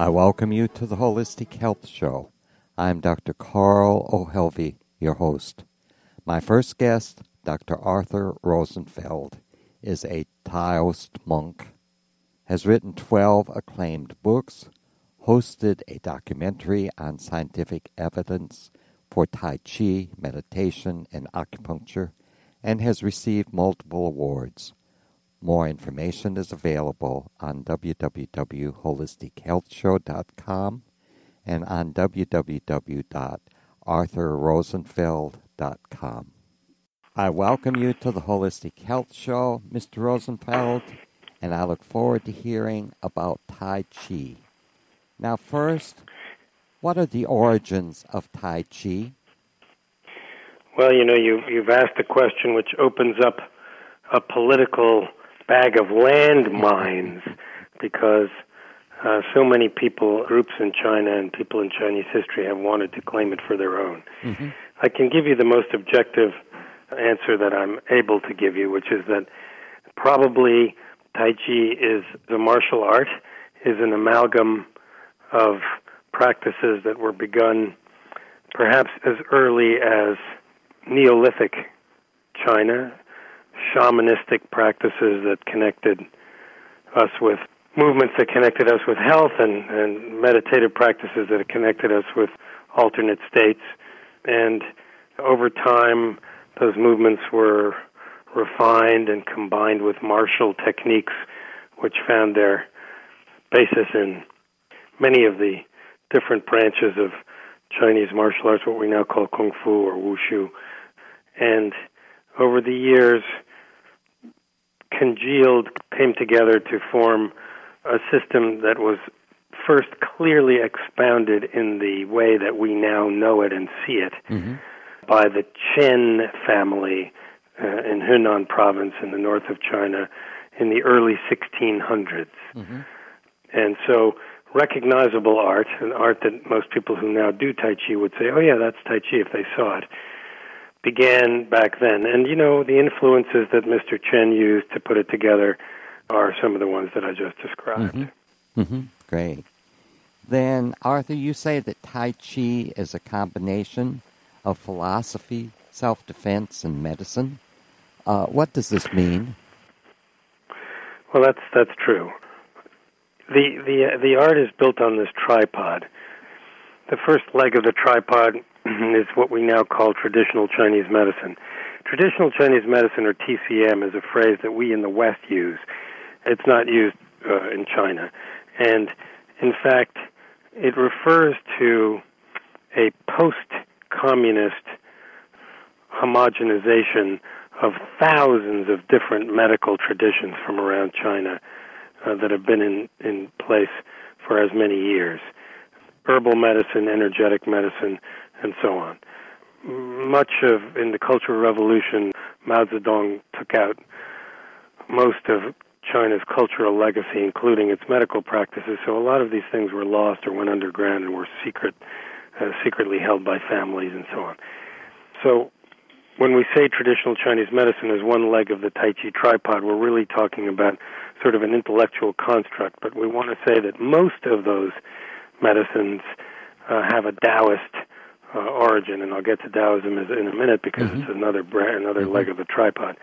I welcome you to the Holistic Health Show. I'm Dr. Carl O'Helvey, your host. My first guest, Dr. Arthur Rosenfeld, is a Taoist monk, has written 12 acclaimed books, hosted a documentary on scientific evidence for Tai Chi, meditation, and acupuncture, and has received multiple awards. More information is available on www.holistichealthshow.com and on www.arthurrosenfeld.com. I welcome you to the Holistic Health Show, Mr. Rosenfeld, and I look forward to hearing about Tai Chi. Now, first, what are the origins of Tai Chi? Well, you've asked a question which opens up a political bag of landmines because so many people, groups in China and people in Chinese history have wanted to claim it for their own. Mm-hmm. I can give you the most objective answer that I'm able to give you, which is that probably Tai Chi is a martial art, is an amalgam of practices that were begun perhaps as early as Neolithic China, shamanistic practices that connected us with movements that connected us with health and meditative practices that connected us with alternate states. And over time, those movements were refined and combined with martial techniques, which found their basis in many of the different branches of Chinese martial arts, what we now call Kung Fu or Wushu. And over the years, came together to form a system that was first clearly expounded in the way that we now know it and see it by the Chen family in Hunan province in the north of China in the early 1600s. Mm-hmm. And so recognizable art, an art that most people who now do Tai Chi would say, oh yeah, that's Tai Chi if they saw it, began back then. And, the influences that Mr. Chen used to put it together are some of the ones that I just described. Mm-hmm. Mm-hmm. Great. Then, Arthur, you say that Tai Chi is a combination of philosophy, self-defense, and medicine. What does this mean? Well, that's true. The art is built on this tripod. The first leg of the tripod is what we now call traditional Chinese medicine. Traditional Chinese medicine, or TCM, is a phrase that we in the West use. It's not used in China. And, in fact, it refers to a post-communist homogenization of thousands of different medical traditions from around China that have been in place for as many years. Herbal medicine, energetic medicine, and so on. In the Cultural Revolution, Mao Zedong took out most of China's cultural legacy, including its medical practices, so a lot of these things were lost or went underground and were secretly held by families and so on. So when we say traditional Chinese medicine as one leg of the Tai Chi tripod, we're really talking about sort of an intellectual construct, but we want to say that most of those medicines have a Taoist origin, and I'll get to Taoism in a minute because it's another leg of the tripod.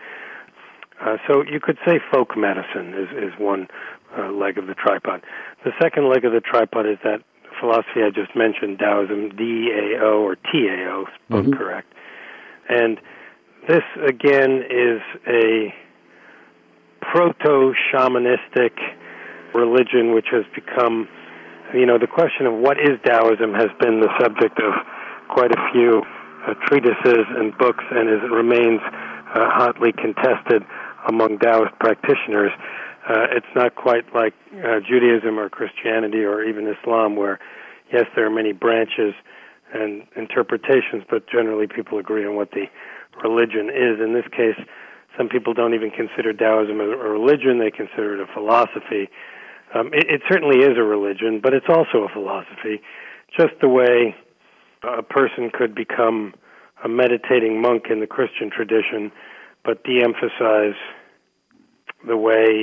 So you could say folk medicine is one leg of the tripod. The second leg of the tripod is that philosophy I just mentioned, Taoism, D-A-O or T-A-O, both correct. And this, again, is a proto-shamanistic religion which has become, the question of what is Taoism has been the subject of quite a few treatises and books, and it remains hotly contested among Taoist practitioners. It's not quite like Judaism or Christianity or even Islam, where, yes, there are many branches and interpretations, but generally people agree on what the religion is. In this case, some people don't even consider Taoism a religion. They consider it a philosophy. It certainly is a religion, but it's also a philosophy, just the way a person could become a meditating monk in the Christian tradition, but de-emphasize the way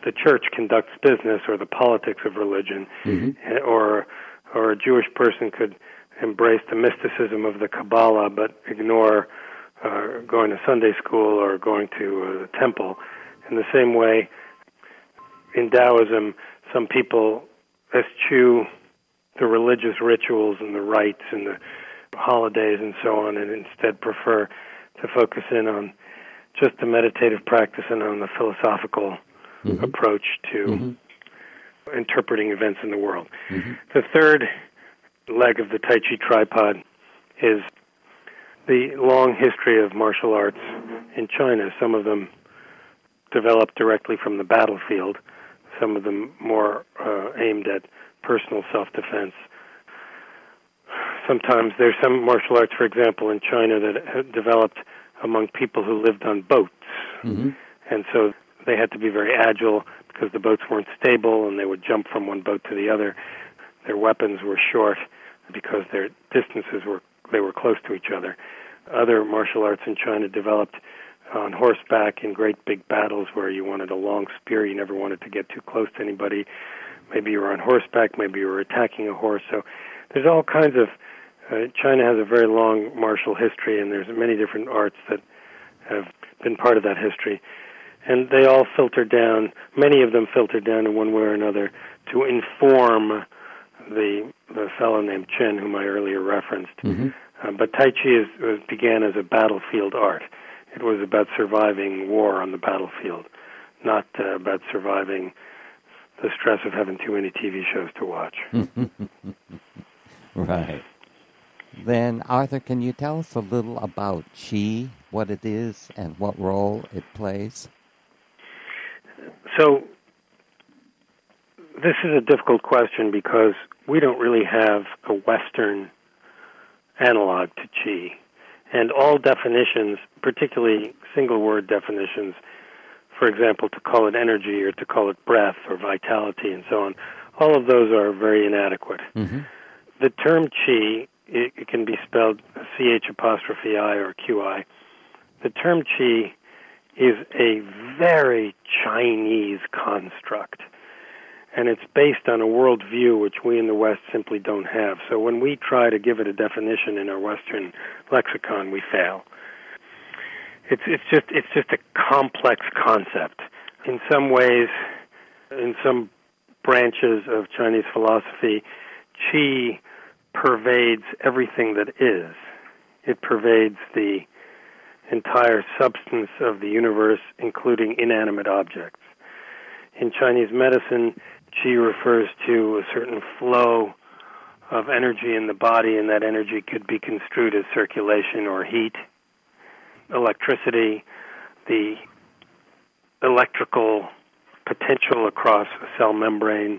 the church conducts business or the politics of religion, or a Jewish person could embrace the mysticism of the Kabbalah but ignore going to Sunday school or going to the temple. In the same way, in Taoism, some people eschew the religious rituals and the rites and the holidays and so on, and instead prefer to focus in on just the meditative practice and on the philosophical approach to interpreting events in the world. The third leg of the Tai Chi tripod is the long history of martial arts in China. Some of them developed directly from the battlefield, some of them more aimed at personal self-defense. Sometimes there's some martial arts, for example, in China that have developed among people who lived on boats. And so they had to be very agile because the boats weren't stable and they would jump from one boat to the other. Their weapons were short because their distances were close to each other. Other martial arts in China developed on horseback in great big battles where you wanted a long spear. You never wanted to get too close to anybody. Maybe you were on horseback, maybe you were attacking a horse. So there's all kinds of... China has a very long martial history, and there's many different arts that have been part of that history. And they all filter down, many of them filter down in one way or another to inform the fellow named Chen, whom I earlier referenced. But Tai Chi began as a battlefield art. It was about surviving war on the battlefield, not about surviving the stress of having too many TV shows to watch. Right. Then, Arthur, can you tell us a little about Qi, what it is, and what role it plays? So, this is a difficult question because we don't really have a Western analog to Qi. And all definitions, particularly single-word definitions, for example, to call it energy or to call it breath or vitality and so on, all of those are very inadequate. The term Qi, it can be spelled C-H-I or Q-I. The term Qi is a very Chinese construct, and it's based on a worldview which we in the West simply don't have. So when we try to give it a definition in our Western lexicon, we fail. It's just a complex concept. In some ways, in some branches of Chinese philosophy, Qi pervades everything that is. It pervades the entire substance of the universe, including inanimate objects. In Chinese medicine, Qi refers to a certain flow of energy in the body, and that energy could be construed as circulation or heat, electricity, the electrical potential across a cell membrane,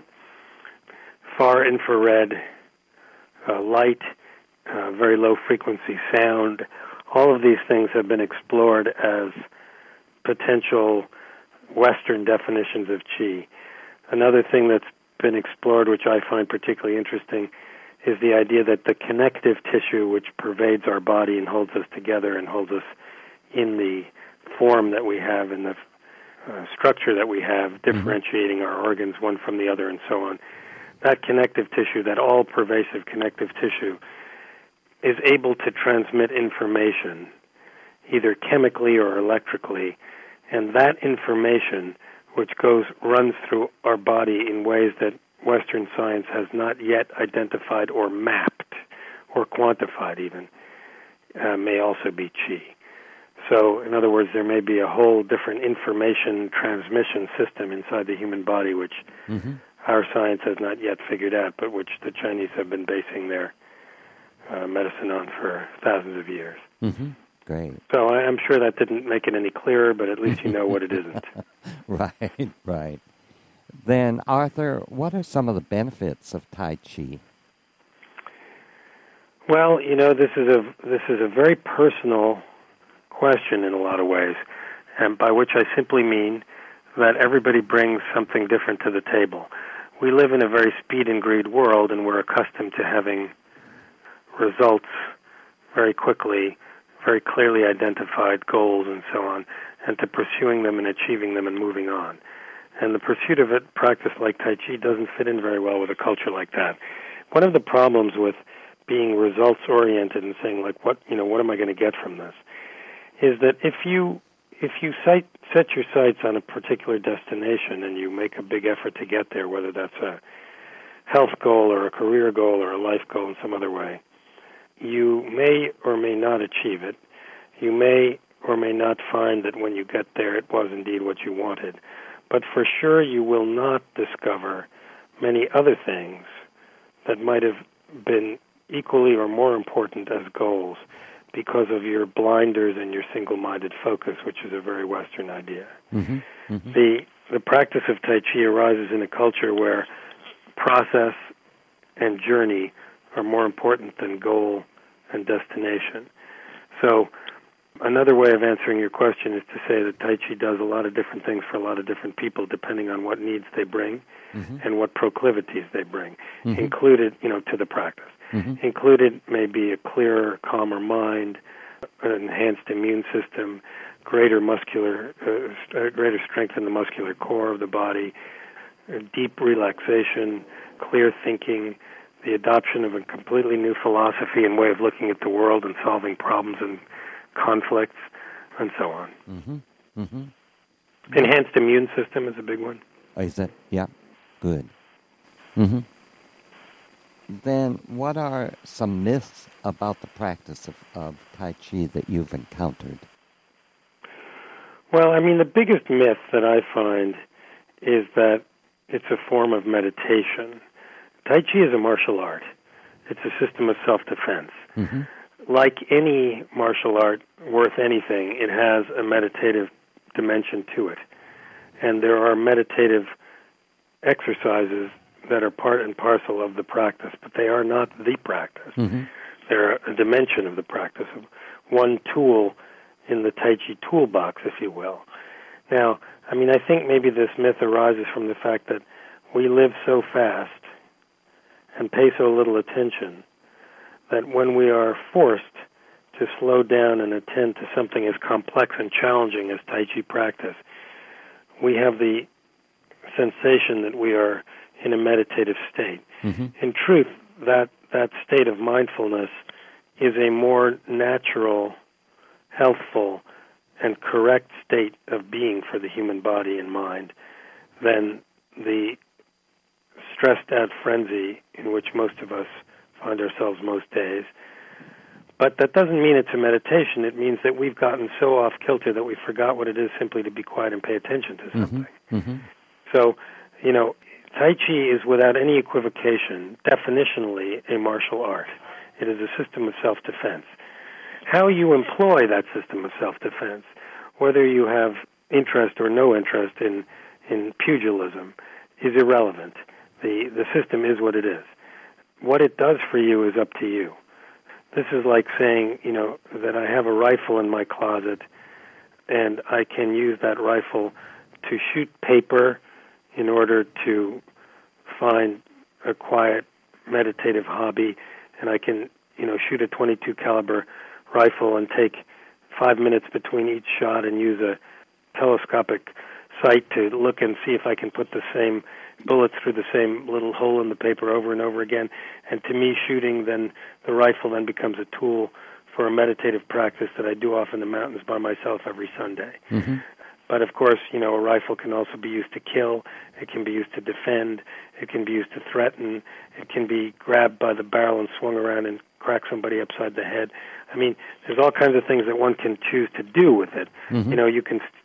far infrared light, very low frequency sound. All of these things have been explored as potential Western definitions of Qi. Another thing that's been explored, which I find particularly interesting, is the idea that the connective tissue which pervades our body and holds us together and holds us in the form that we have, in the structure that we have, differentiating our organs one from the other and so on. That connective tissue, that all-pervasive connective tissue, is able to transmit information, either chemically or electrically, and that information, which runs through our body in ways that Western science has not yet identified or mapped or quantified even, may also be Qi. So, in other words, there may be a whole different information transmission system inside the human body which our science has not yet figured out, but which the Chinese have been basing their medicine on for thousands of years. Great. So I'm sure that didn't make it any clearer, but at least you know what it isn't. Right. Then, Arthur, what are some of the benefits of Tai Chi? Well, this is a very personal question in a lot of ways, and by which I simply mean that everybody brings something different to the table. We live in a very speed and greed world, and we're accustomed to having results very quickly, very clearly identified goals and so on, and to pursuing them and achieving them and moving on. And the pursuit of it, practice like Tai Chi, doesn't fit in very well with a culture like that. One of the problems with being results-oriented and saying, like, what am I going to get from this, is that if you set your sights on a particular destination and you make a big effort to get there, whether that's a health goal or a career goal or a life goal in some other way, you may or may not achieve it. You may or may not find that when you get there it was indeed what you wanted. But for sure you will not discover many other things that might have been equally or more important as goals because of your blinders and your single-minded focus, which is a very Western idea. Mm-hmm. Mm-hmm. The practice of Tai Chi arises in a culture where process and journey are more important than goal and destination. So another way of answering your question is to say that Tai Chi does a lot of different things for a lot of different people depending on what needs they bring Mm-hmm. and what proclivities they bring, Mm-hmm. included, to the practice. Mm-hmm. Included may be a clearer, calmer mind, an enhanced immune system, greater strength in the muscular core of the body, deep relaxation, clear thinking, the adoption of a completely new philosophy and way of looking at the world and solving problems and conflicts, and so on. Mm-hmm. Mm-hmm. Enhanced immune system is a big one. Is that? Yeah. Good. Mm-hmm. Then what are some myths about the practice of Tai Chi that you've encountered? Well, the biggest myth that I find is that it's a form of meditation. Tai Chi is a martial art. It's a system of self-defense. Mm-hmm. Like any martial art worth anything, it has a meditative dimension to it. And there are meditative exercises that are part and parcel of the practice, but they are not the practice. Mm-hmm. They're a dimension of the practice, one tool in the Tai Chi toolbox, if you will. Now, I think maybe this myth arises from the fact that we live so fast and pay so little attention that when we are forced to slow down and attend to something as complex and challenging as Tai Chi practice, we have the sensation that we are in a meditative state. Mm-hmm. In truth, that state of mindfulness is a more natural, healthful, and correct state of being for the human body and mind than the stressed-out frenzy in which most of us find ourselves most days. But that doesn't mean it's a meditation. It means that we've gotten so off-kilter that we forgot what it is simply to be quiet and pay attention to something. Mm-hmm. Mm-hmm. So, Tai Chi is without any equivocation, definitionally, a martial art. It is a system of self-defense. How you employ that system of self-defense, whether you have interest or no interest in pugilism, is irrelevant. The system is what it is. What it does for you is up to you. This is like saying, that I have a rifle in my closet and I can use that rifle to shoot paper in order to find a quiet, meditative hobby, and I can, shoot a .22 caliber rifle and take 5 minutes between each shot and use a telescopic sight to look and see if I can put the same bullets through the same little hole in the paper over and over again. And to me, shooting the rifle then becomes a tool for a meditative practice that I do off in the mountains by myself every Sunday. Mm-hmm. But of course, a rifle can also be used to kill, it can be used to defend, it can be used to threaten, it can be grabbed by the barrel and swung around and crack somebody upside the head. There's all kinds of things that one can choose to do with it. Mm-hmm. You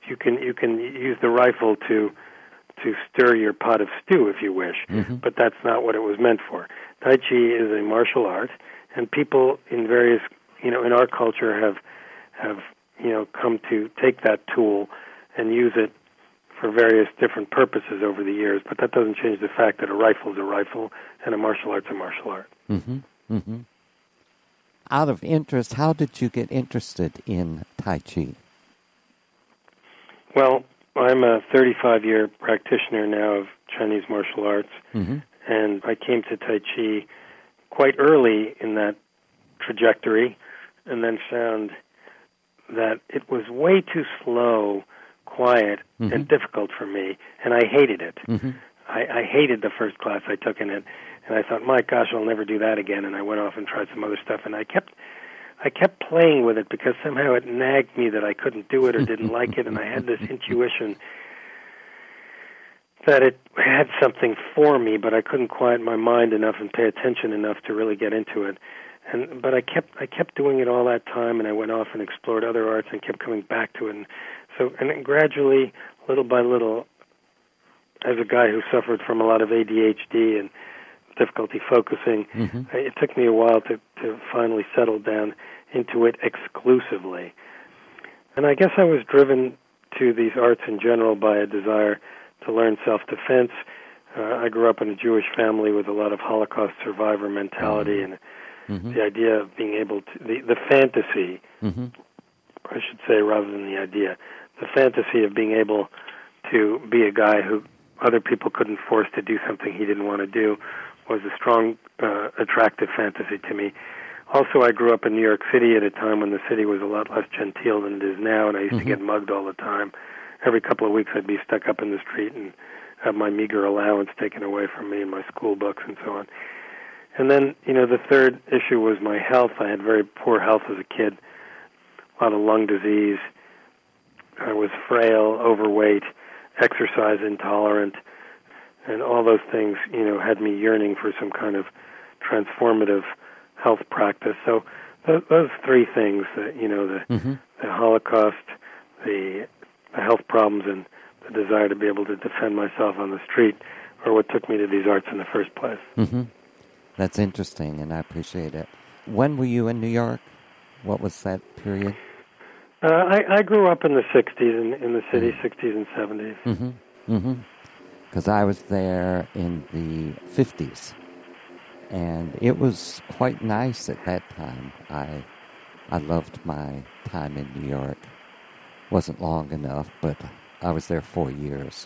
can use the rifle to stir your pot of stew if you wish, mm-hmm. but that's not what it was meant for. Tai Chi is a martial art, and people in various, in our culture have come to take that tool and use it for various different purposes over the years, but that doesn't change the fact that a rifle is a rifle and a martial art's a martial art. Mm-hmm. Mm-hmm. Out of interest, how did you get interested in Tai Chi? Well, I'm a 35-year practitioner now of Chinese martial arts, mm-hmm. and I came to Tai Chi quite early in that trajectory and then found that it was way too slow quiet and difficult for me, and I hated it. I hated the first class I took in it, and I thought, my gosh, I'll never do that again, and I went off and tried some other stuff, and I kept playing with it because somehow it nagged me that I couldn't do it or didn't like it, and I had this intuition that it had something for me, but I couldn't quiet my mind enough and pay attention enough to really get into it. But I kept doing it all that time, and I went off and explored other arts and kept coming back to it. And then gradually, little by little, as a guy who suffered from a lot of ADHD and difficulty focusing, it took me a while to finally settle down into it exclusively. And I guess I was driven to these arts in general by a desire to learn self-defense. I grew up in a Jewish family with a lot of Holocaust survivor mentality, and the idea of being able to, the fantasy, I should say, rather than the idea, the fantasy of being able to be a guy who other people couldn't force to do something he didn't want to do was a strong, attractive fantasy to me. Also, I grew up in New York City at a time when the city was a lot less genteel than it is now, and I used to get mugged all the time. Every couple of weeks I'd be stuck up in the street and have my meager allowance taken away from me and my school books and so on. And then, the third issue was my health. I had very poor health as a kid, a lot of lung disease. I was frail, overweight, exercise intolerant, and all those things, had me yearning for some kind of transformative health practice. So those three things, the Holocaust, the health problems, and the desire to be able to defend myself on the street are what took me to these arts in the first place. That's interesting, and I appreciate it. When were you in New York? What was that period? I grew up in the 60s, in the city, 60s and 70s. Because I was there in the 50s, and it was quite nice at that time. I loved my time in New York. Wasn't long enough, but I was there 4 years.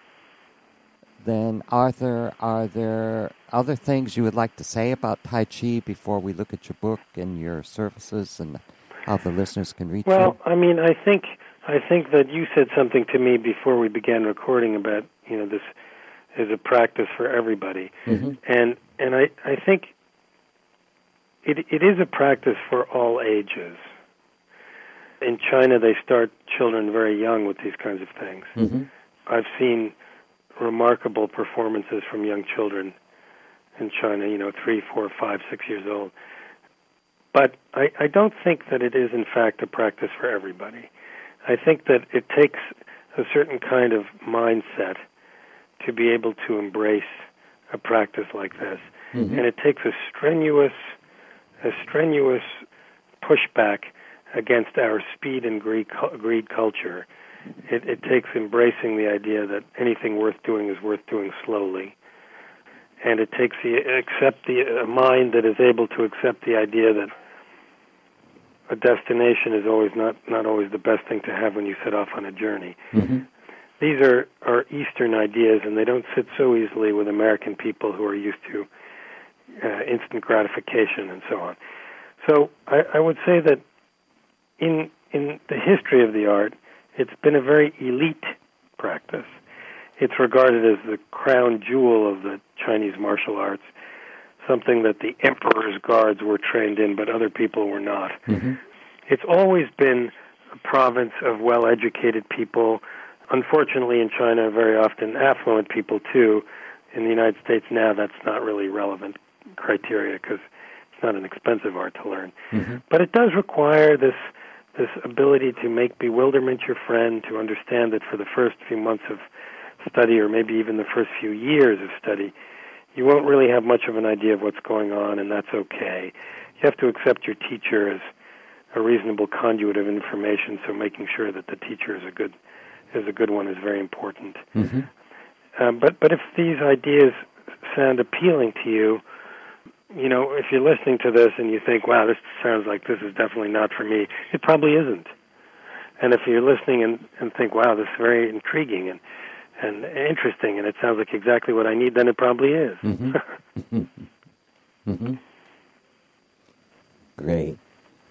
Then, Arthur, are there other things you would like to say about Tai Chi before we look at your book and your services and how the listeners can reach you? Well, I mean, I think that you said something to me before we began recording about, this is a practice for everybody. And I think it is a practice for all ages. In China, they start children very young with these kinds of things. I've seen remarkable performances from young children in China, 3, 4, 5, 6 years old. But I don't think that it is, in fact, a practice for everybody. I think that it takes a certain kind of mindset to be able to embrace a practice like this. And it takes a strenuous pushback against our speed and greed culture. It takes embracing the idea that anything worth doing is worth doing slowly. And it takes a mind that is able to accept the idea that a destination is always not always the best thing to have when you set off on a journey. These are Eastern ideas, and they don't sit so easily with American people who are used to instant gratification and so on. So I would say that in the history of the art, it's been a very elite practice. It's regarded as the crown jewel of the Chinese martial arts, something that the emperor's guards were trained in, but other people were not. It's always been a province of well-educated people. Unfortunately, in China, very often affluent people, too. In the United States now, that's not really relevant criteria because it's not an expensive art to learn. But it does require this ability to make bewilderment your friend, to understand that for the first few months of study, or maybe even the first few years of study, you won't really have much of an idea of what's going on, and that's okay. You have to accept your teacher as a reasonable conduit of information, so making sure that the teacher is a good one is very important. But if these ideas sound appealing to you, if you're listening to this and you think, wow, this sounds like this is definitely not for me, it probably isn't. And if you're listening and think, wow, this is very intriguing and interesting, and it sounds like exactly what I need, then it probably is. Great.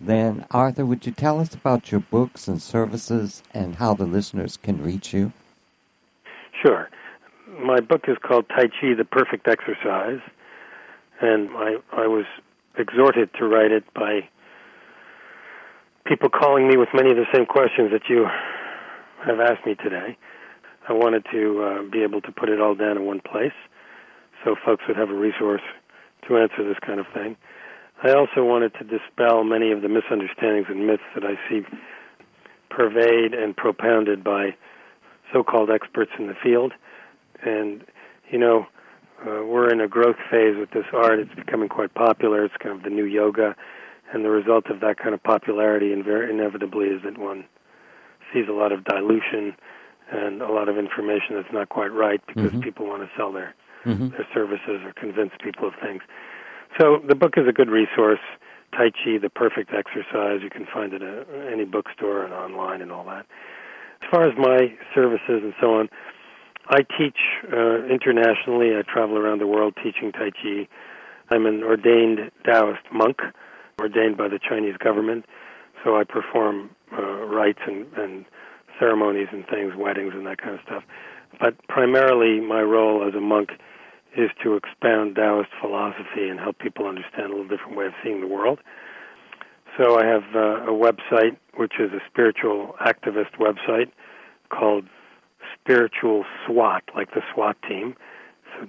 Then, Arthur, would you tell us about your books and services and how the listeners can reach you? Sure. My book is called Tai Chi, The Perfect Exercise, and I was exhorted to write it by people calling me with many of the same questions that you have asked me today. I wanted to be able to put it all down in one place so folks would have a resource to answer this kind of thing. I also wanted to dispel many of the misunderstandings and myths that I see pervade and propounded by so-called experts in the field. And, we're in a growth phase with this art. It's becoming quite popular. It's kind of the new yoga. And the result of that kind of popularity inevitably is that one sees a lot of dilution and a lot of information that's not quite right because people want to sell their services or convince people of things. So the book is a good resource, Tai Chi, The Perfect Exercise. You can find it at any bookstore and online and all that. As far as my services and so on, I teach internationally. I travel around the world teaching Tai Chi. I'm an ordained Taoist monk, ordained by the Chinese government, so I perform rites and ceremonies and things, weddings and that kind of stuff. But primarily my role as a monk is to expound Taoist philosophy and help people understand a little different way of seeing the world. So I have a website, which is a spiritual activist website called Spiritual SWAT, like the SWAT team. So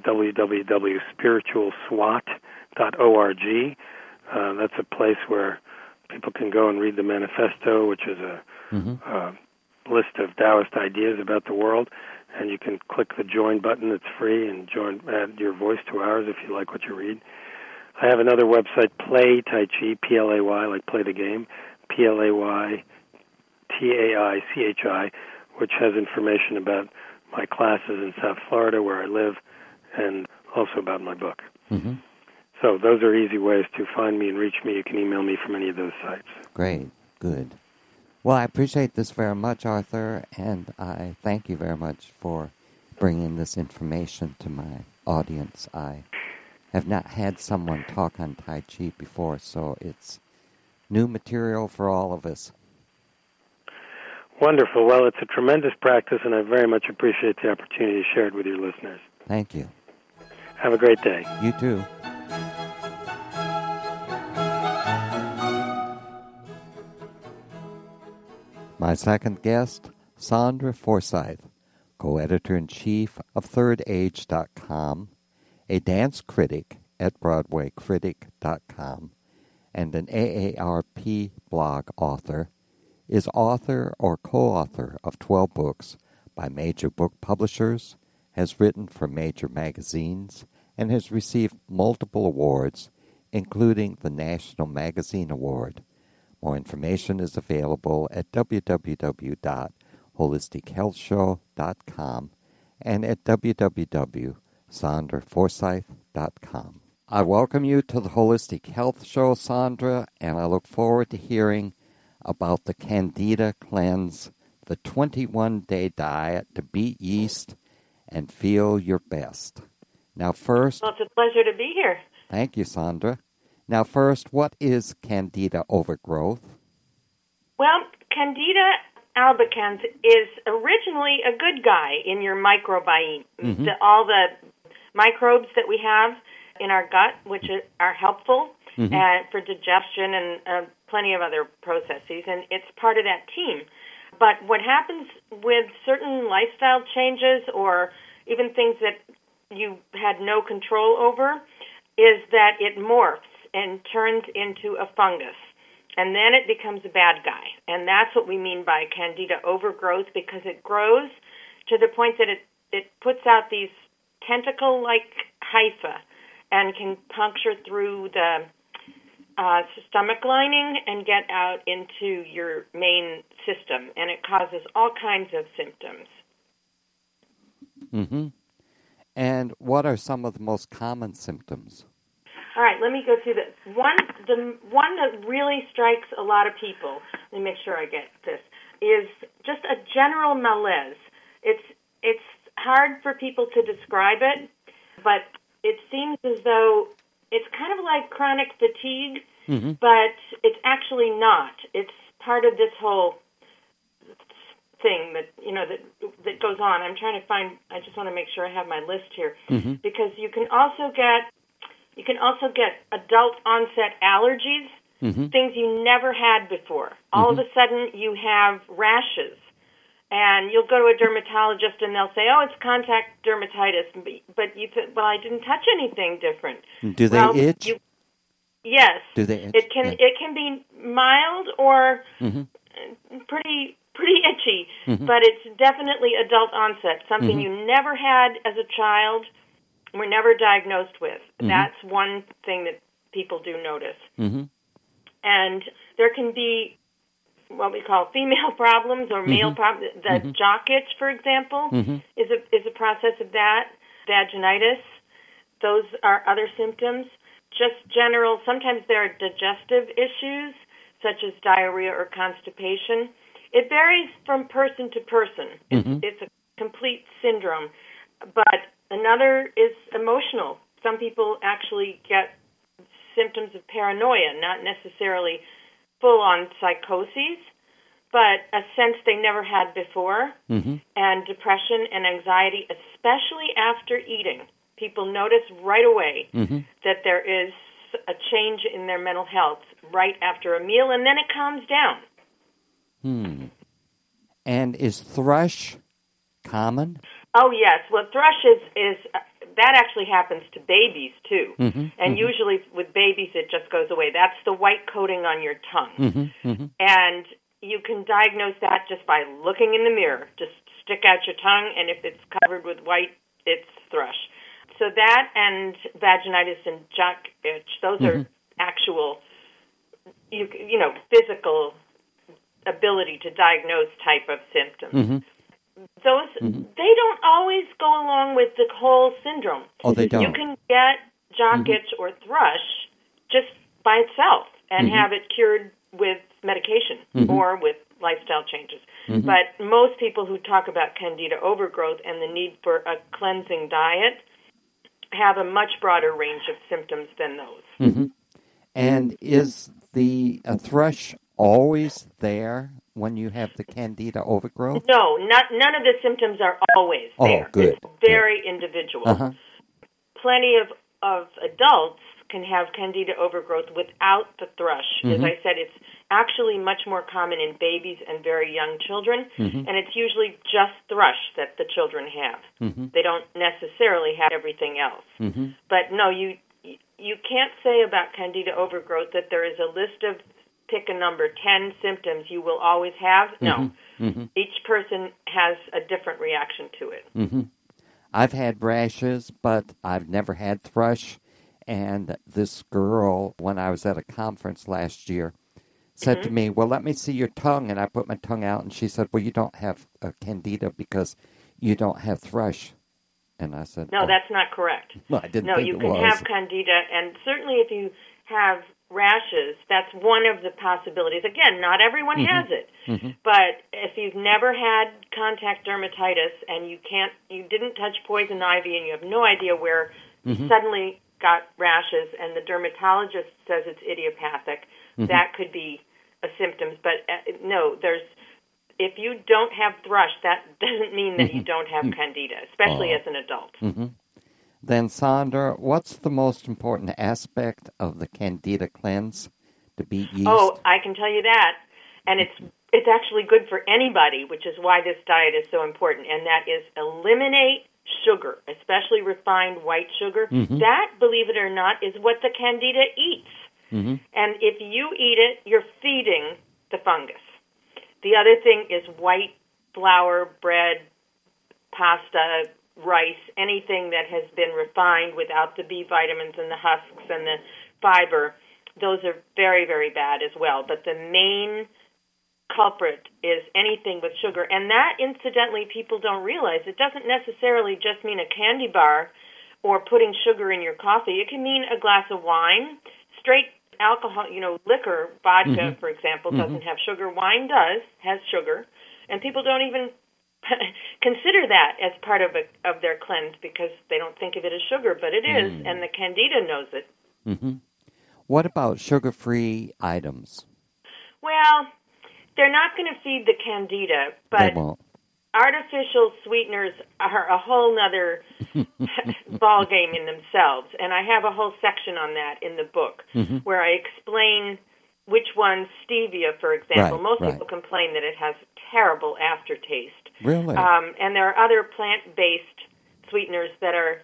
www.spiritualswat.org. That's a place where people can go and read the manifesto, which is a list of Taoist ideas about the world. And you can click the join button. It's free, and add your voice to ours if you like what you read. I have another website, Play Tai Chi, P-L-A-Y, like play the game, P-L-A-Y-T-A-I-C-H-I, which has information about my classes in South Florida, where I live, and also about my book. So those are easy ways to find me and reach me. You can email me from any of those sites. Great. Good. Well, I appreciate this very much, Arthur, and I thank you very much for bringing this information to my audience. I have not had someone talk on Tai Chi before, so it's new material for all of us. Wonderful. Well, it's a tremendous practice, and I very much appreciate the opportunity shared with your listeners. Thank you. Have a great day. You too. My second guest, Sandra Forsyth, co-editor-in-chief of ThirdAge.com, a dance critic at BroadwayCritic.com, and an AARP blog author, is author or co-author of 12 books by major book publishers, has written for major magazines, and has received multiple awards, including the National Magazine Award. More information is available at www.holistichealthshow.com and at www.sandraforsyth.com. I welcome you to the Holistic Health Show, Sandra, and I look forward to hearing about the Candida Cleanse, the 21-day diet to beat yeast and feel your best. Now first... Well, it's a pleasure to be here. Thank you, Sandra. Now first, what is Candida overgrowth? Well, Candida albicans is originally a good guy in your microbiome. All the microbes that we have in our gut, which are helpful for digestion and plenty of other processes, and it's part of that team. But what happens with certain lifestyle changes or even things that you had no control over is that it morphs and turns into a fungus. And then it becomes a bad guy. And that's what we mean by Candida overgrowth, because it grows to the point that it puts out these tentacle-like hyphae and can puncture through the stomach lining and get out into your main system. And it causes all kinds of symptoms. And what are some of the most common symptoms? All right, let me go through this. The one that really strikes a lot of people, let me make sure I get this, is just a general malaise. It's hard for people to describe it, but it seems as though it's kind of like chronic fatigue, but it's actually not. It's part of this whole thing that that goes on. I'm trying to find. I just want to make sure I have my list here because you can also get adult onset allergies, things you never had before. All of a sudden, you have rashes. And you'll go to a dermatologist and they'll say, "Oh, it's contact dermatitis," but you think, "Well, I didn't touch anything different." Do they itch? Yes. Do they itch? It can be mild or pretty itchy, but it's definitely adult onset, something you never had as a child, were never diagnosed with. That's one thing that people do notice. And there can be what we call female problems or male problems. The jock itch, for example, is a process of that. Vaginitis, those are other symptoms. Just general, sometimes there are digestive issues, such as diarrhea or constipation. It varies from person to person. It's a complete syndrome. But another is emotional. Some people actually get symptoms of paranoia, not necessarily full-on psychoses, but a sense they never had before, and depression and anxiety, especially after eating. People notice right away that there is a change in their mental health right after a meal, and then it calms down. And is thrush common? Oh, yes. Well, thrush is that actually happens to babies, too. And usually with babies, it just goes away. That's the white coating on your tongue. And you can diagnose that just by looking in the mirror. Just stick out your tongue, and if it's covered with white, it's thrush. So that and vaginitis and jock itch, those are actual, physical ability to diagnose type of symptoms. Those they don't always go along with the whole syndrome. Oh, they don't. You can get jock itch or thrush just by itself and have it cured with medication or with lifestyle changes. But most people who talk about candida overgrowth and the need for a cleansing diet have a much broader range of symptoms than those. And is the thrush always there when you have the candida overgrowth? No, none of the symptoms are always there. Oh, good. It's very individual. Plenty of adults can have candida overgrowth without the thrush. As I said, it's actually much more common in babies and very young children, and it's usually just thrush that the children have. They don't necessarily have everything else. But no, you can't say about candida overgrowth that there is a list of pick a number 10 symptoms you will always have. No. Each person has a different reaction to it. I've had rashes, but I've never had thrush. And this girl, when I was at a conference last year, said to me, "Well, let me see your tongue." And I put my tongue out, and she said, "Well, you don't have candida because you don't have thrush." And I said, "No, that's not correct." Well, I didn't No, think you it can was. have candida, and certainly if you have rashes, that's one of the possibilities. Again, not everyone has it, but if you've never had contact dermatitis and you didn't touch poison ivy and you have no idea where you suddenly got rashes and the dermatologist says it's idiopathic, that could be a symptom. But no, if you don't have thrush, that doesn't mean that you don't have candida, especially as an adult. Then, Sandra, what's the most important aspect of the Candida cleanse to beat yeast? Oh, I can tell you that. And it's actually good for anybody, which is why this diet is so important, and that is eliminate sugar, especially refined white sugar. That, believe it or not, is what the Candida eats. And if you eat it, you're feeding the fungus. The other thing is white flour, bread, pasta, rice, anything that has been refined without the B vitamins and the husks and the fiber. Those are very, very bad as well. But the main culprit is anything with sugar. And that, incidentally, people don't realize. It doesn't necessarily just mean a candy bar or putting sugar in your coffee. It can mean a glass of wine, straight alcohol, liquor, vodka, for example, doesn't have sugar. Wine has sugar. And people don't even consider that as part of their cleanse because they don't think of it as sugar, but it is, and the Candida knows it. What about sugar-free items? Well, they're not going to feed the candida, but They won't. artificial sweeteners are a whole nother ball game in themselves, and I have a whole section on that in the book where I explain which ones, stevia, for example. Most people complain that it has terrible aftertaste. Really? And there are other plant-based sweeteners that are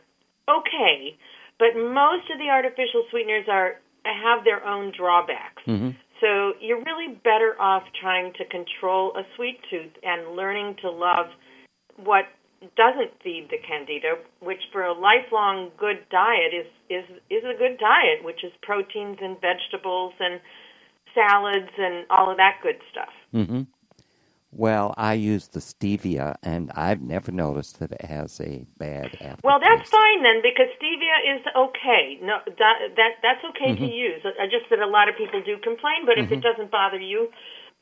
okay, but most of the artificial sweeteners have their own drawbacks. So you're really better off trying to control a sweet tooth and learning to love what doesn't feed the candida, which for a lifelong good diet is a good diet, which is proteins and vegetables and salads and all of that good stuff. Well, I use the stevia, and I've never noticed that it has a bad aftertaste. Well, that's fine then, because stevia is okay. No, that's okay to use. Just that a lot of people do complain, but if it doesn't bother you,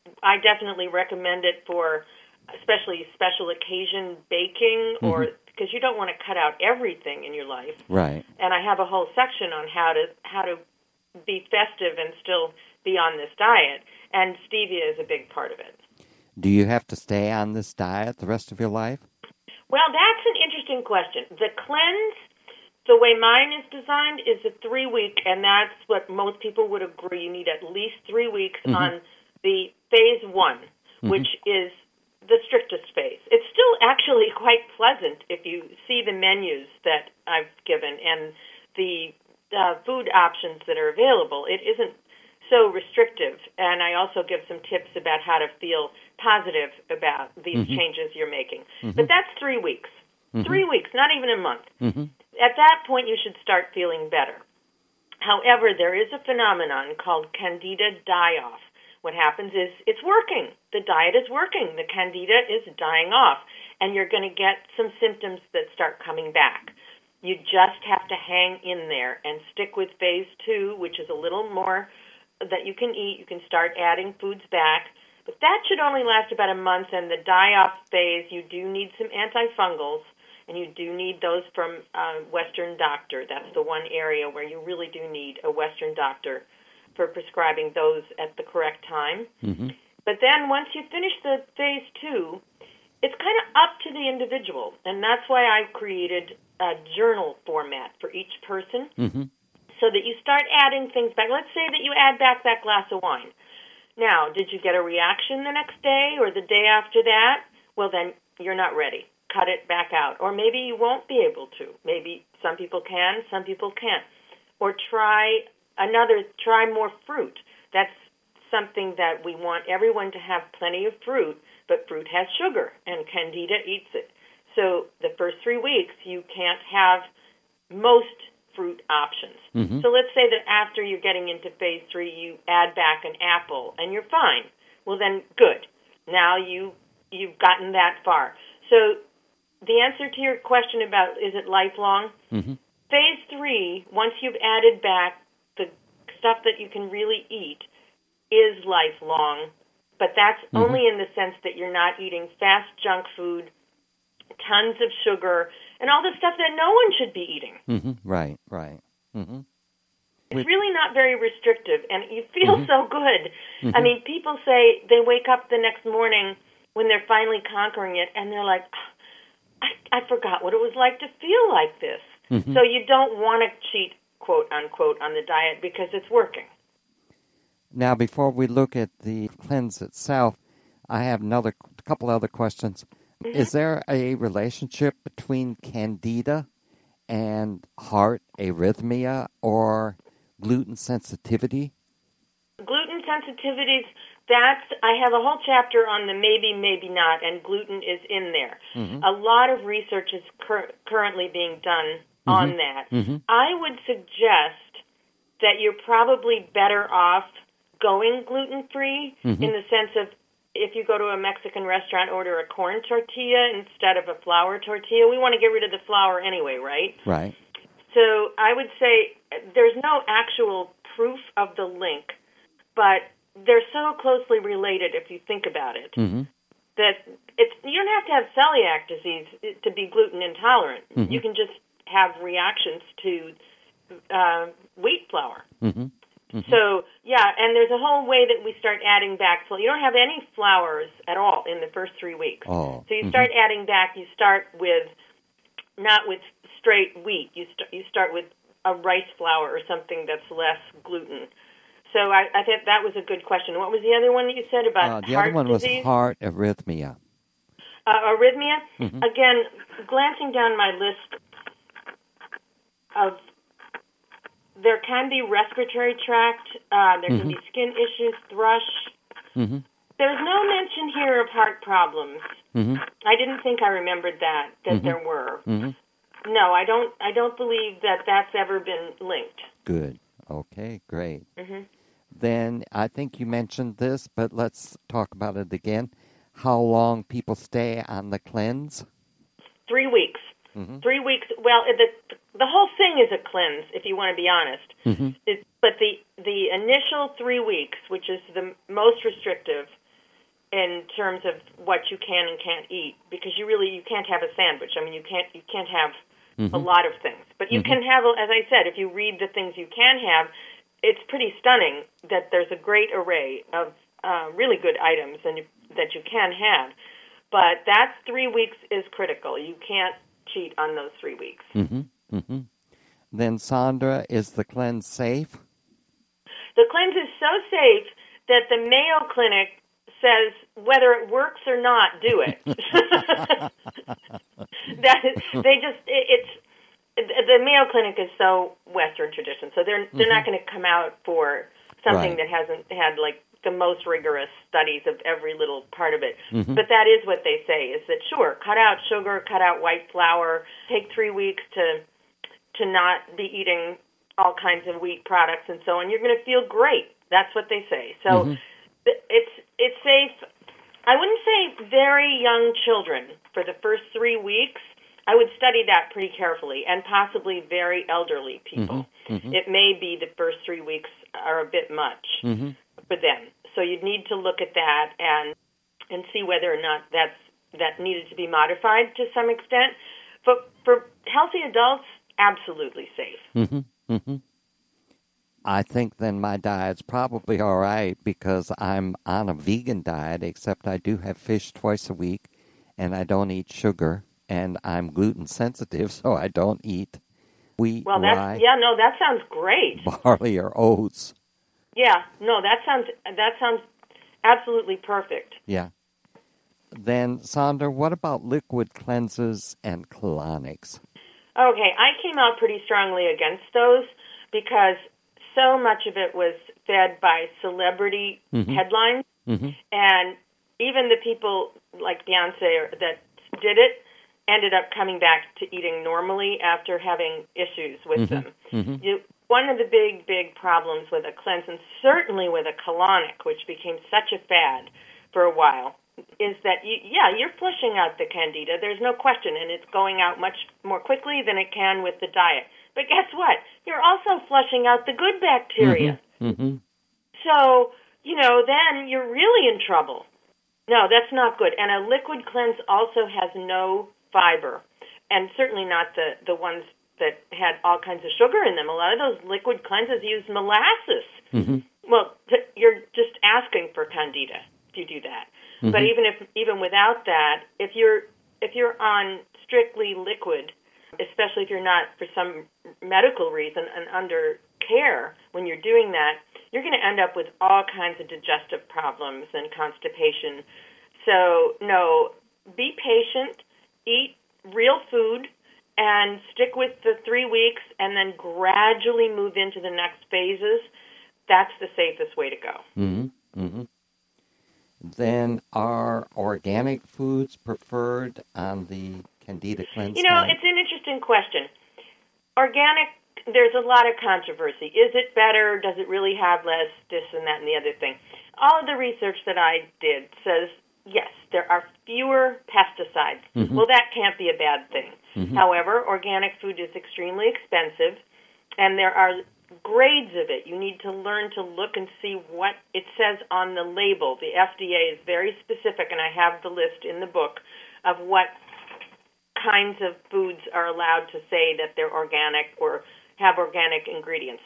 I definitely recommend it for especially special occasion baking, or because you don't want to cut out everything in your life. Right. And I have a whole section on how to be festive and still be on this diet, and stevia is a big part of it. Do you have to stay on this diet the rest of your life? Well, that's an interesting question. The cleanse, the way mine is designed, is a 3-week, and that's what most people would agree. You need at least 3 weeks on the phase 1, which is the strictest phase. It's still actually quite pleasant if you see the menus that I've given and the food options that are available. It isn't so restrictive, and I also give some tips about how to feel positive about these changes you're making. But that's 3 weeks. 3 weeks, not even a month. At that point, you should start feeling better. However, there is a phenomenon called candida die-off. What happens is it's working. The diet is working. The candida is dying off, and you're going to get some symptoms that start coming back. You just have to hang in there and stick with phase 2, which is a little more that you can eat. You can start adding foods back. But that should only last about a month, and the die-off phase, you do need some antifungals, and you do need those from a Western doctor. That's the one area where you really do need a Western doctor for prescribing those at the correct time. But then once you finish the phase 2, it's kind of up to the individual, and that's why I created a journal format for each person. So that you start adding things back. Let's say that you add back that glass of wine. Now, did you get a reaction the next day or the day after that? Well, then you're not ready. Cut it back out. Or maybe you won't be able to. Maybe some people can, some people can't. Or try more fruit. That's something that we want everyone to have plenty of fruit, but fruit has sugar, and candida eats it. So the first 3 weeks, you can't have most fruit options. So let's say that after you're getting into phase 3, you add back an apple, and you're fine. Well, then, good. Now you've gotten that far. So the answer to your question about is it lifelong? Phase 3, once you've added back the stuff that you can really eat, is lifelong, but that's only in the sense that you're not eating fast junk food, tons of sugar, and all the stuff that no one should be eating. Right. It's really not very restrictive, and you feel so good. I mean, people say they wake up the next morning when they're finally conquering it, and they're like, I forgot what it was like to feel like this. So you don't want to cheat, quote unquote, on the diet because it's working. Now, before we look at the cleanse itself, I have a couple other questions. Is there a relationship between candida and heart arrhythmia or gluten sensitivity? Gluten sensitivities, I have a whole chapter on the maybe, maybe not, and gluten is in there. A lot of research is currently being done on that. I would suggest that you're probably better off going gluten-free in the sense of if you go to a Mexican restaurant, order a corn tortilla instead of a flour tortilla. We want to get rid of the flour anyway, right? Right. So I would say there's no actual proof of the link, but they're so closely related if you think about it, that you don't have to have celiac disease to be gluten intolerant. You can just have reactions to wheat flour. So, yeah, and there's a whole way that we start adding back. So you don't have any flours at all in the first 3 weeks. Oh. So you start adding back. You start with, not with straight wheat. You start with a rice flour or something that's less gluten. So I thought that was a good question. What was the other one that you said about the heart other one disease? was heart arrhythmia. Arrhythmia? Again, glancing down my list of, there can be respiratory tract, there can be skin issues, thrush. There's no mention here of heart problems. I didn't think I remembered that there were. No, I don't believe that that's ever been linked. Good. Okay, great. Then I think you mentioned this, but let's talk about it again. How long people stay on the cleanse? 3 weeks. 3 weeks. Well, the whole thing is a cleanse, if you want to be honest. But the initial 3 weeks, which is the most restrictive in terms of what you can and can't eat, because you can't have a sandwich. I mean, you can't have a lot of things, but you can have, as I said, if you read the things you can have, it's pretty stunning that there's a great array of really good items and that you can have. But that 3 weeks is critical. You can't cheat on those 3 weeks. Then, Sandra, is the cleanse safe? The cleanse is so safe that the Mayo Clinic says whether it works or not, do it. The Mayo Clinic is so Western tradition, so they're not going to come out for something that hasn't had like the most rigorous studies of every little part of it. But that is what they say, is that sure, cut out sugar, cut out white flour, take 3 weeks to not be eating all kinds of wheat products and so on. You're going to feel great. That's what they say. So it's safe. I wouldn't say very young children for the first 3 weeks. I would study that pretty carefully, and possibly very elderly people. It may be the first 3 weeks are a bit much for them. So you'd need to look at that and see whether or not that needed to be modified to some extent. But for healthy adults, absolutely safe. I think then my diet's probably all right because I'm on a vegan diet, except I do have fish twice a week, and I don't eat sugar, and I'm gluten sensitive, so I don't eat wheat, rye, that sounds great. barley, or oats. Yeah, no, that sounds absolutely perfect. Yeah. Then, Sandra, what about liquid cleanses and colonics? Okay, I came out pretty strongly against those because so much of it was fed by celebrity headlines, and even the people like Beyonce that did it ended up coming back to eating normally after having issues with them. One of the big problems with a cleanse, and certainly with a colonic, which became such a fad for a while, is that, you're flushing out the candida. There's no question, and it's going out much more quickly than it can with the diet. But guess what? You're also flushing out the good bacteria. So, then you're really in trouble. No, that's not good. And a liquid cleanse also has no fiber, and certainly not the ones that had all kinds of sugar in them. A lot of those liquid cleanses use molasses. Well, you're just asking for candida if you do that. But even without that, if you're on strictly liquid, especially if you're not for some medical reason and under care when you're doing that, you're going to end up with all kinds of digestive problems and constipation. So, no, be patient, eat real food, and stick with the 3 weeks and then gradually move into the next phases. That's the safest way to go. Then are organic foods preferred on the Candida cleanse? It's an interesting question. Organic, there's a lot of controversy. Is it better? Does it really have less this and that and the other thing? All of the research that I did says, yes, there are fewer pesticides. Well, that can't be a bad thing. However, organic food is extremely expensive, and there are grades of it. You need to learn to look and see what it says on the label. The FDA is very specific, and I have the list in the book of what kinds of foods are allowed to say that they're organic or have organic ingredients.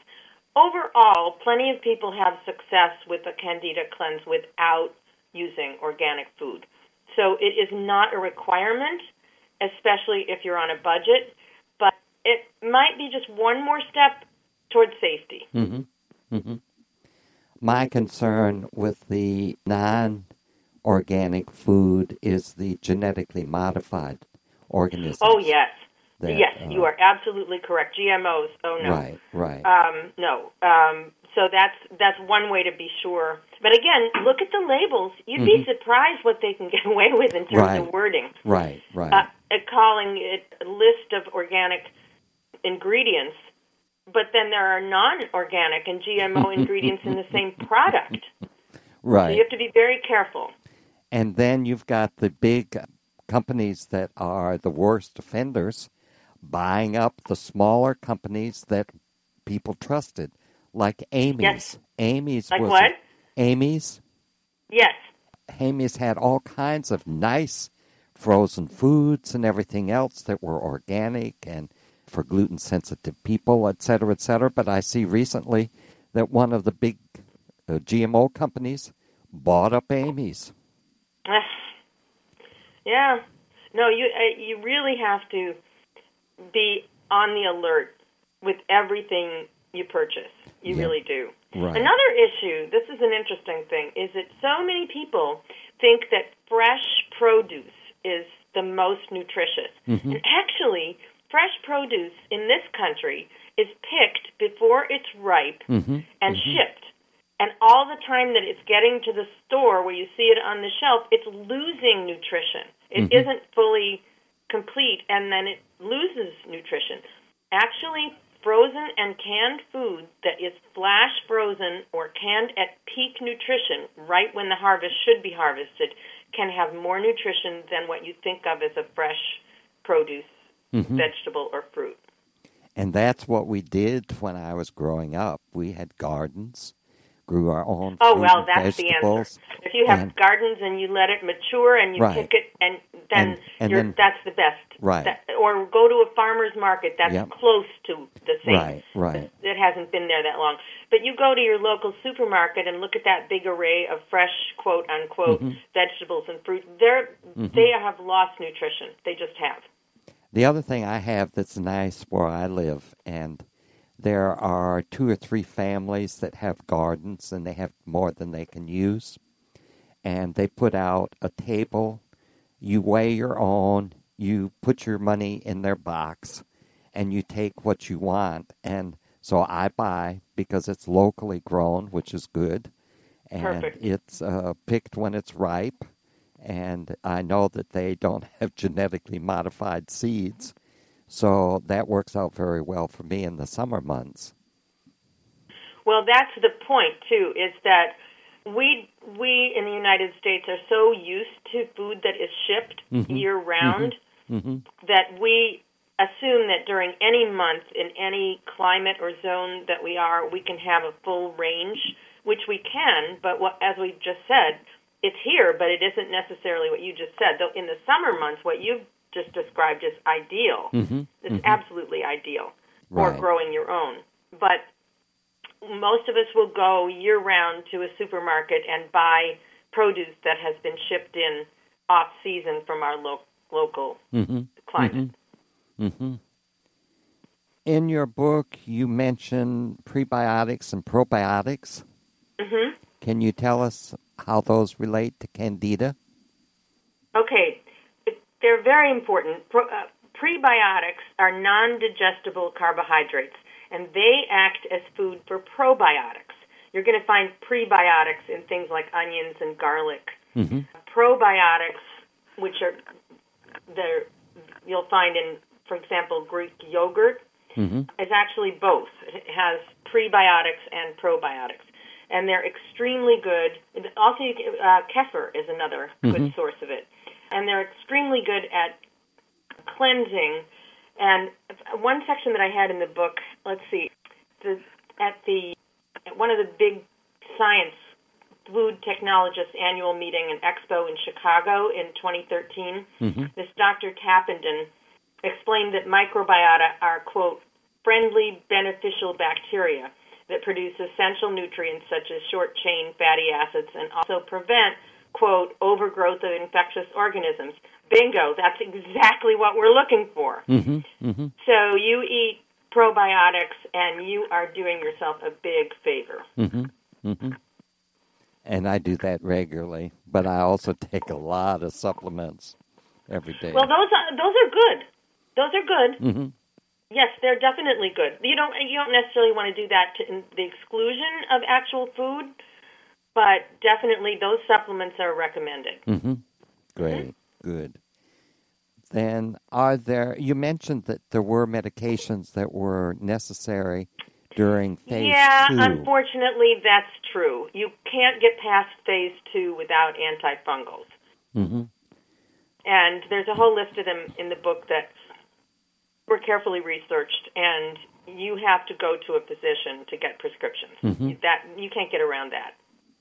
overall, plenty of people have success with a Candida cleanse without using organic food. So it is not a requirement, especially if you're on a budget, but it might be just one more step towards safety. Mm-hmm. Mm-hmm. My concern with the non-organic food is the genetically modified organisms. Oh, yes. Yes, you are absolutely correct. GMOs, oh, no. Right. No. So that's one way to be sure. But again, look at the labels. You'd be surprised what they can get away with in terms of wording. Right. Calling it a list of organic ingredients, but then there are non-organic and GMO ingredients in the same product. Right. So you have to be very careful. And then you've got the big companies that are the worst offenders buying up the smaller companies that people trusted, like Amy's. Yes. Amy's like was what? Amy's. Yes. Amy's had all kinds of nice frozen foods and everything else that were organic and for gluten-sensitive people, et cetera, but I see recently that one of the big GMO companies bought up Amy's. Yeah. No, you really have to be on the alert with everything you purchase. You really do. Right. Another issue, this is an interesting thing, is that so many people think that fresh produce is the most nutritious. And actually, fresh produce in this country is picked before it's ripe and shipped. And all the time that it's getting to the store where you see it on the shelf, it's losing nutrition. It isn't fully complete, and then it loses nutrition. Actually, frozen and canned food that is flash frozen or canned at peak nutrition, right when the harvest should be harvested, can have more nutrition than what you think of as a fresh produce, vegetable, or fruit. And that's what we did when I was growing up. We had gardens, grew our own fruit and that's vegetables. the answer. If you have gardens and you let it mature and you pick it, and then that's the best. Right. Or go to a farmer's market. That's close to the same. Right. It hasn't been there that long. But you go to your local supermarket and look at that big array of fresh, quote unquote, vegetables and fruit. They have lost nutrition. They just have. The other thing I have that's nice where I live, and there are 2 or 3 families that have gardens, and they have more than they can use. And they put out a table. You weigh your own. You put your money in their box, and you take what you want. And so I buy because it's locally grown, which is good. And Perfect. It's picked when it's ripe. And I know that they don't have genetically modified seeds. So that works out very well for me in the summer months. Well, that's the point, too, is that we in the United States are so used to food that is shipped year-round that we assume that during any month in any climate or zone that we are, we can have a full range, which we can, but as we just said, it's here, but it isn't necessarily what you just said. Though in the summer months, what you've just described is ideal. It's absolutely ideal for growing your own. But most of us will go year-round to a supermarket and buy produce that has been shipped in off-season from our local climate. In your book, you mention prebiotics and probiotics. Can you tell us how those relate to Candida? Okay. They're very important. Prebiotics are non-digestible carbohydrates, and they act as food for probiotics. You're going to find prebiotics in things like onions and garlic. Probiotics, which are you'll find in, for example, Greek yogurt, is actually both. It has prebiotics and probiotics, and they're extremely good. Also, kefir is another good source of it, and they're extremely good at cleansing. And one section that I had in the book, let's see, at one of the big science food technologists annual meeting and expo in Chicago in 2013, this Dr. Tappenden explained that microbiota are, quote, friendly, beneficial bacteria that produce essential nutrients such as short-chain fatty acids and also prevent, quote, overgrowth of infectious organisms. Bingo, that's exactly what we're looking for. So you eat probiotics and you are doing yourself a big favor. And I do that regularly, but I also take a lot of supplements every day. Well, those are good. Those are good. Yes, they're definitely good. You don't necessarily want to do that to the exclusion of actual food, but definitely those supplements are recommended. Great, good. Then you mentioned that there were medications that were necessary during phase 2. Yeah, unfortunately, that's true. You can't get past phase 2 without antifungals. And there's a whole list of them in the book that were carefully researched, and you have to go to a physician to get prescriptions. That you can't get around that.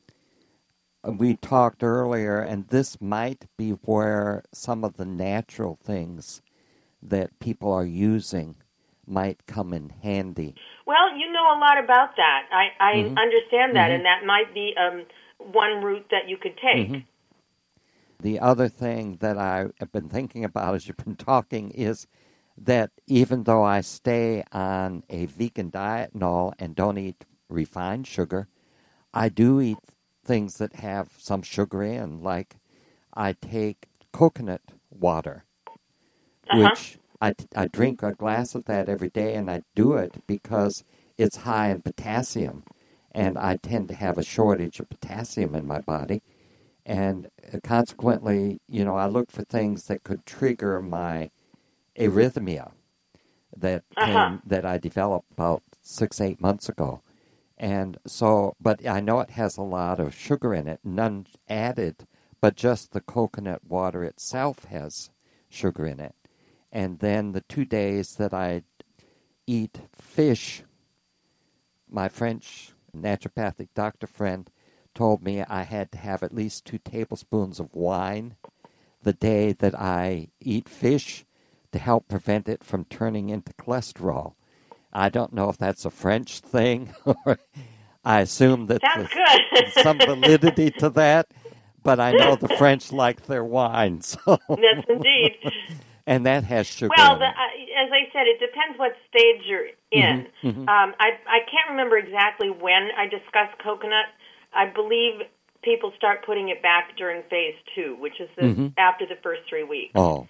We talked earlier, and this might be where some of the natural things that people are using might come in handy. Well, you know a lot about that. I understand that, and that might be one route that you could take. The other thing that I have been thinking about as you've been talking is that even though I stay on a vegan diet and all and don't eat refined sugar, I do eat things that have some sugar in. Like I take coconut water, which I drink a glass of that every day, and I do it because it's high in potassium, and I tend to have a shortage of potassium in my body. And consequently, I look for things that could trigger my arrhythmia that I developed about 6-8 months ago. And so, but I know it has a lot of sugar in it, none added, but just the coconut water itself has sugar in it. And then the 2 days that I eat fish, my French naturopathic doctor friend told me I had to have at least 2 tablespoons of wine the day that I eat fish to help prevent it from turning into cholesterol. I don't know if that's a French thing, or I assume that there's some validity to that, but I know the French like their wine. So. Yes, indeed. And that has sugar Well, in it. as I said, it depends what stage you're in. I can't remember exactly when I discussed coconut. I believe people start putting it back during phase 2, which is after the first 3 weeks. So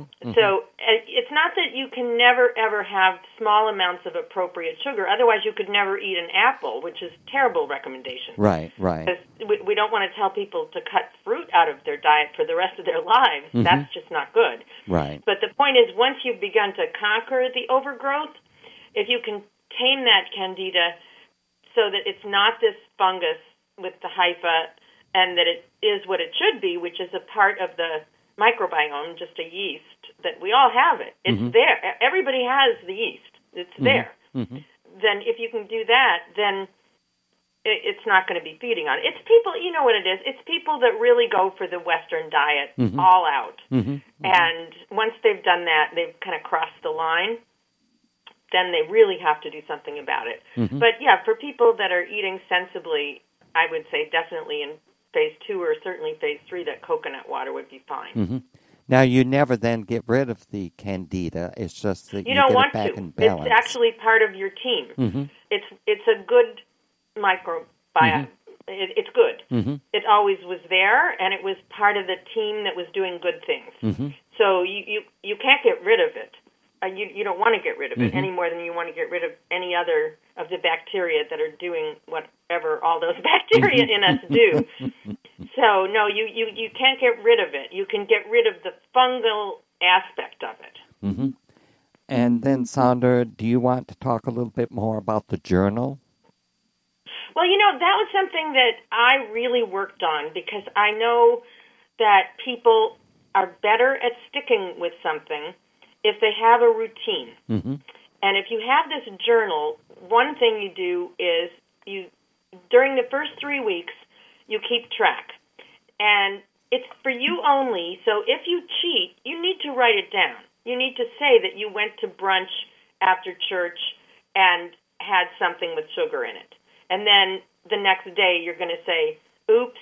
it's not that you can never, ever have small amounts of appropriate sugar. Otherwise, you could never eat an apple, which is a terrible recommendation. Right. Because we don't want to tell people to cut fruit out of their diet for the rest of their lives. That's just not good. Right. But the point is, once you've begun to conquer the overgrowth, if you can tame that candida so that it's not this fungus with the hypha, and that it is what it should be, which is a part of the microbiome, just a yeast, that we all have it. It's there. Everybody has the yeast. It's there. Then if you can do that, then it's not going to be feeding on it. It's people, you know what it is. It's people that really go for the Western diet all out. And once they've done that, they've kind of crossed the line. Then they really have to do something about it. But yeah, for people that are eating sensibly, I would say definitely in phase 2 or certainly phase 3 that coconut water would be fine. Now, you never then get rid of the candida. It's just that you don't get want it back to. in balance. It's actually part of your team. It's a good microbiome. It's good. It always was there, and it was part of the team that was doing good things. So you can't get rid of it. You don't want to get rid of it any more than you want to get rid of any other of the bacteria that are doing whatever all those bacteria in us do. So, no, you can't get rid of it. You can get rid of the fungal aspect of it. And then, Sandra, do you want to talk a little bit more about the journal? Well, that was something that I really worked on because I know that people are better at sticking with something if they have a routine. And if you have this journal, one thing you do is during the first 3 weeks, you keep track. And it's for you only, so if you cheat, you need to write it down. You need to say that you went to brunch after church and had something with sugar in it. And then the next day you're going to say, oops,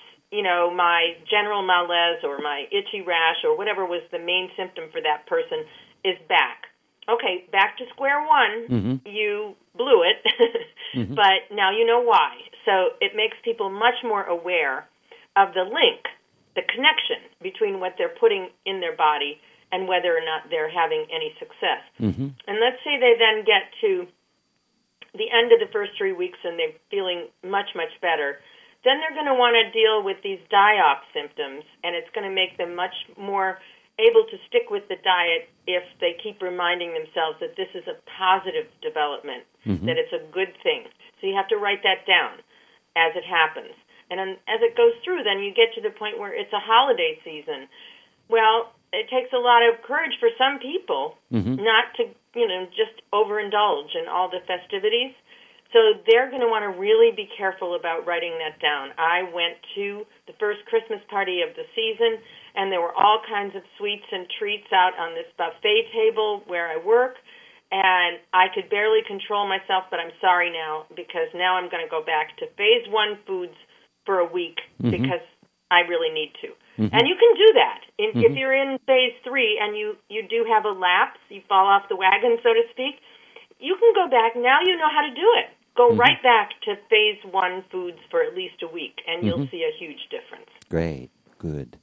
my general malaise or my itchy rash or whatever was the main symptom for that person is back. Okay, back to square one, you blew it, but now you know why. So it makes people much more aware of the link, the connection between what they're putting in their body and whether or not they're having any success. And let's say they then get to the end of the first 3 weeks and they're feeling much, much better. Then they're going to want to deal with these die-off symptoms, and it's going to make them much more able to stick with the diet if they keep reminding themselves that this is a positive development, that it's a good thing. So you have to write that down as it happens. And then as it goes through, then you get to the point where it's a holiday season. Well, it takes a lot of courage for some people not to, just overindulge in all the festivities. So they're going to want to really be careful about writing that down. I went to the first Christmas party of the season, and there were all kinds of sweets and treats out on this buffet table where I work, and I could barely control myself, but I'm sorry now, because now I'm going to go back to phase 1 foods for a week because I really need to. And you can do that. If you're in phase 3 and you do have a lapse, you fall off the wagon, so to speak, you can go back. Now you know how to do it. Go right back to phase 1 foods for at least a week, and you'll see a huge difference. Great. Good.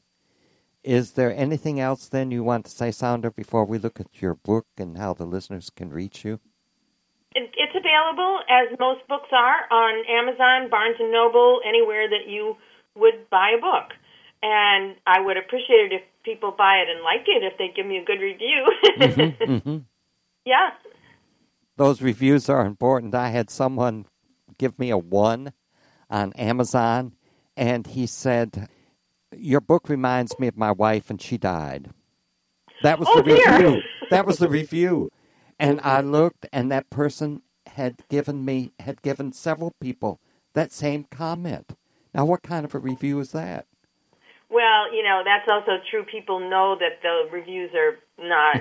Is there anything else then you want to say, Sandra, before we look at your book and how the listeners can reach you? It's available, as most books are, on Amazon, Barnes & Noble, anywhere that you would buy a book. And I would appreciate it if people buy it and like it, if they give me a good review. Yeah. Those reviews are important. I had someone give me a 1 on Amazon, and he said, your book reminds me of my wife, and she died. That was the review. That was the review. And I looked, and that person had given several people that same comment. Now, what kind of a review is that? Well, that's also true. People know that the reviews are not,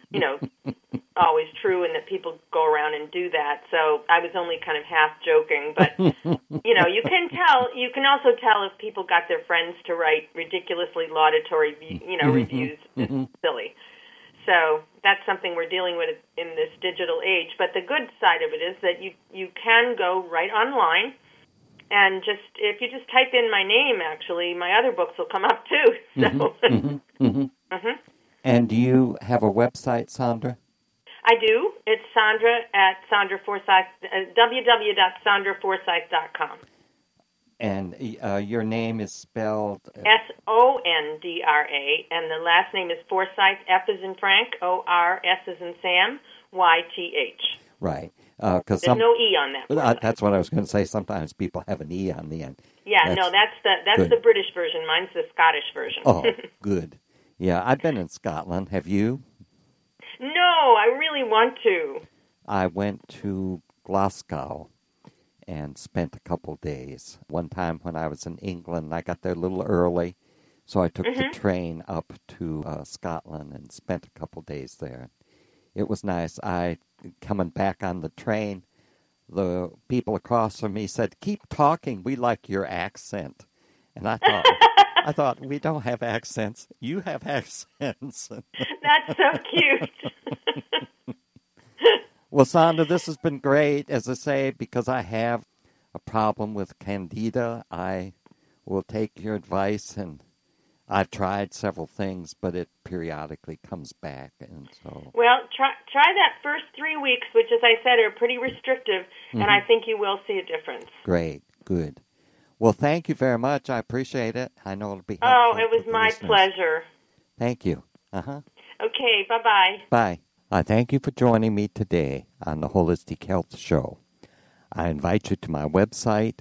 always true, and that people go around and do that. So I was only kind of half joking, but you can tell. You can also tell if people got their friends to write ridiculously laudatory, reviews. It's silly. So that's something we're dealing with in this digital age. But the good side of it is that you can go right online. And if you just type in my name, actually, my other books will come up too. So. And do you have a website, Sandra? I do. It's Sandra at Sandra Forsythe, www.sandraforsythe.com. And your name is spelled? Sondra, and the last name is Forsythe, F as in Frank, O-R-S as in Sam, Y-T-H. Right. There's no E on that. That's what I was going to say. Sometimes people have an E on the end. Yeah, that's the British version. Mine's the Scottish version. Oh, good. Yeah, I've been in Scotland. Have you? No, I really want to. I went to Glasgow and spent a couple days. One time when I was in England, I got there a little early, so I took the train up to Scotland and spent a couple days there. It was nice. Coming back on the train, the people across from me said, "Keep talking. We like your accent." And I thought, we don't have accents. You have accents. That's so cute. Well, Sandra, this has been great. As I say, because I have a problem with Candida, I will take your advice, and I've tried several things, but it periodically comes back, and so. Well, try that first 3 weeks, which, as I said, are pretty restrictive, and I think you will see a difference. Great, good. Well, thank you very much. I appreciate it. I know it'll be helpful. Oh, it was my pleasure. Thank you. Okay, bye-bye. Bye. I thank you for joining me today on the Holistic Health Show. I invite you to my website,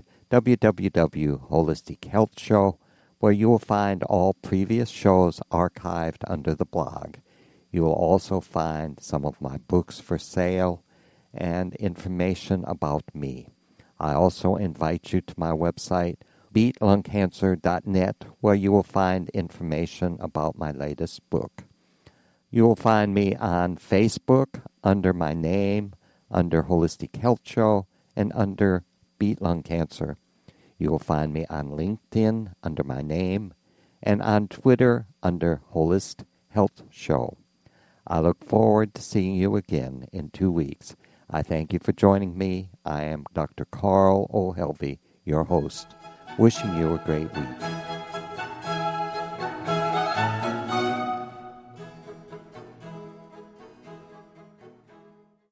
www.holistichealthshow.com, where you will find all previous shows archived under the blog. You will also find some of my books for sale and information about me. I also invite you to my website, beatlungcancer.net, where you will find information about my latest book. You will find me on Facebook under my name, under Holistic Health Show, and under Beat Lung Cancer. You will find me on LinkedIn under my name and on Twitter under Holistic Health Show. I look forward to seeing you again in 2 weeks. I thank you for joining me. I am Dr. Carl O'Helvey, your host, wishing you a great week.